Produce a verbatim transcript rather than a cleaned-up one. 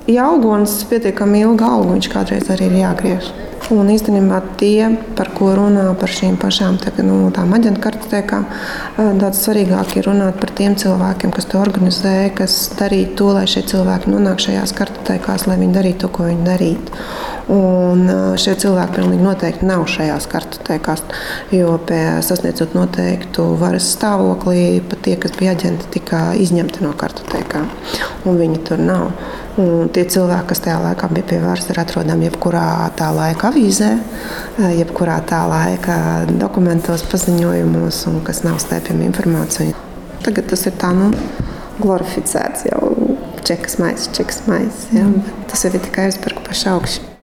Ja algonis pietiekami ilgu algu, viņš kādreiz arī ir jāgriež. Un īstenībā tie, par ko runā par šīm pašām nu, tām aģentu kartotekām, daudz svarīgāk ir runāt par tiem cilvēkiem, kas to organizē, kas darītu to, lai šie cilvēki nonāk šajās kartotekās, lai viņi darītu to, ko viņi darītu. Un šie cilvēki pilnīgi noteikti nav šajās kartotekās, jo pie sasniedzot noteiktu varas stāvoklī, pat tie, kas bija aģenti, tika izņemti no kartotekām, un viņi tur nav. Un tie cilvēki, kas tajā laikā bija pie varas, ir atrodami jebkurā tā laika avīzē, jebkurā tā laika dokumentos, paziņojumos, un kas nav stēpjama informācija. Tagad tas ir tā, nu, glorificēts jau čekas maisis, čekas maisis, ja? Tas jau ir tikai uzpirku paši augši.